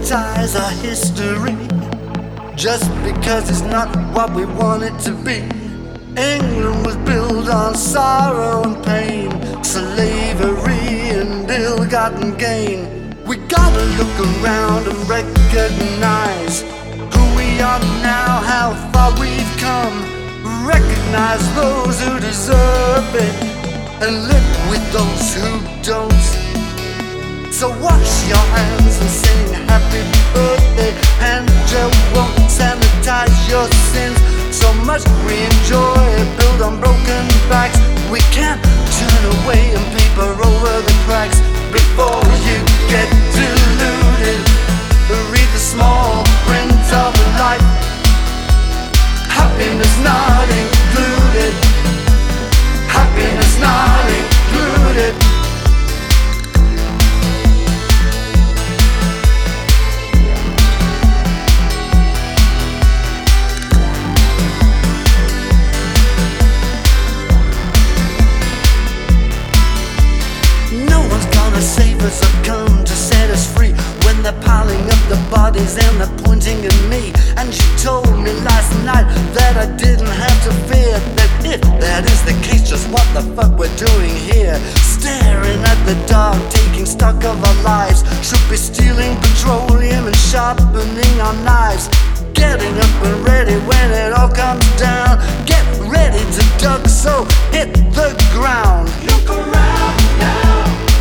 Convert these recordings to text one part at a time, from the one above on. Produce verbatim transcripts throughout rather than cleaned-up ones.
sanitize our history just because it's not what we want it to be. England was built on sorrow and pain, slavery and ill-gotten gain. We gotta look around and recognize who we are now, how far we've come. Recognize those who deserve it and live with those who don't. So wash your hands and sing happy birthday. Hand gel won't sanitize your sins. So much we enjoy built on broken backs. We can't turn away and paper over the cracks. Before you get deluded, read the small print of life. Happiness not included. Happiness not included. Save us or come to set us free when they're piling up the bodies and they're pointing at me. And she told me last night that I didn't have to fear, that if that is the case, just what the fuck we're doing here. Staring at the dark, taking stock of our lives. Should be stealing petroleum and sharpening our knives. Getting up and ready when it all comes down. Get ready to duck, so hit the ground. Look around now.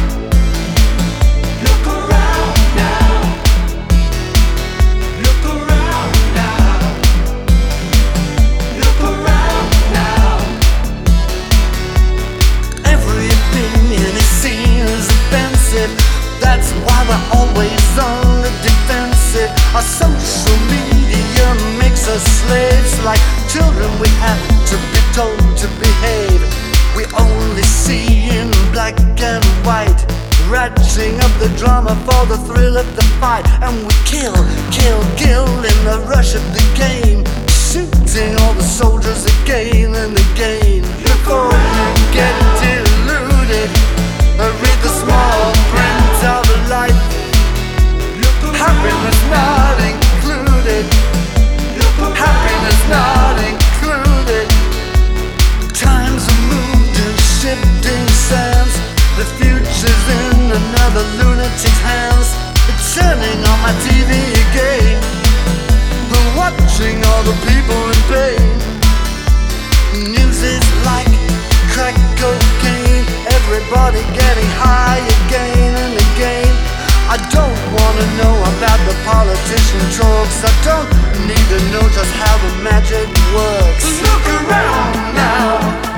That's why we're always on the defensive. Our social media makes us slaves. Like children we have to be told to behave. We only see in black and white, ratcheting up the drama for the thrill of the fight. And we kill, kill, kill in the rush of the game, shooting all the soldiers again and again. Before you get deluded, read the small print of life. Happiness not included. Happiness not included. Times are moved in shifting sands. The future's in another lunatic's hands. Turning on my T V again, watching all the people in pain. News is like crack cocaine. Everybody getting high again and again. I don't wanna know about the politician talks. I don't need to know just how the magic works. Look around now.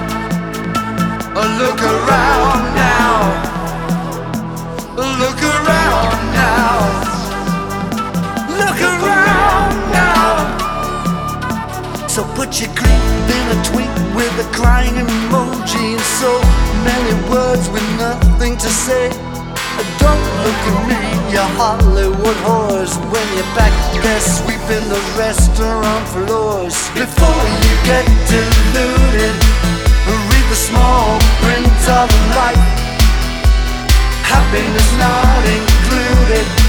Look around now. Look around now. Look around now. So put your clip in a tweet with a crying emoji and so many words with nothing to say. Don't look at me, you Hollywood whores, when you're back there sweeping the restaurant floors. Before you get deluded, read the small print of life. Happiness not included.